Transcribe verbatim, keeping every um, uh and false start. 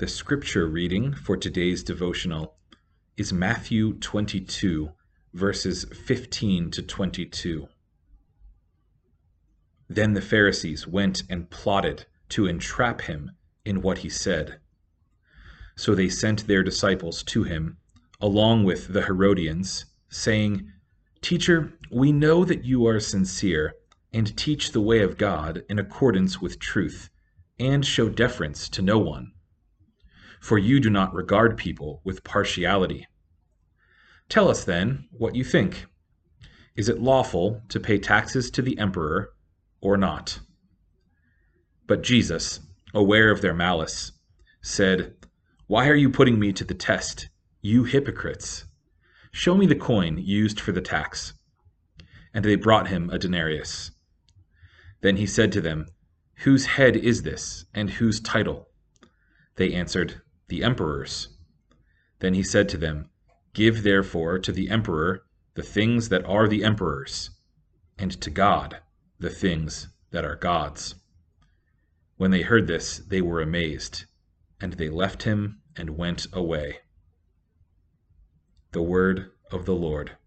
The scripture reading for today's devotional is Matthew twenty-two, verses fifteen to twenty-two. Then the Pharisees went and plotted to entrap him in what he said. So they sent their disciples to him, along with the Herodians, saying, "Teacher, we know that you are sincere, and teach the way of God in accordance with truth, and show deference to no one. For you do not regard people with partiality. Tell us then what you think. Is it lawful to pay taxes to the emperor or not?" But Jesus, aware of their malice, said, "Why are you putting me to the test, you hypocrites? Show me the coin used for the tax." And they brought him a denarius. Then he said to them, "Whose head is this, and whose title?" They answered, "The emperor's." Then he said to them, "Give therefore to the emperor the things that are the emperor's, and to God the things that are God's." When they heard this, they were amazed, and they left him and went away. The word of the Lord.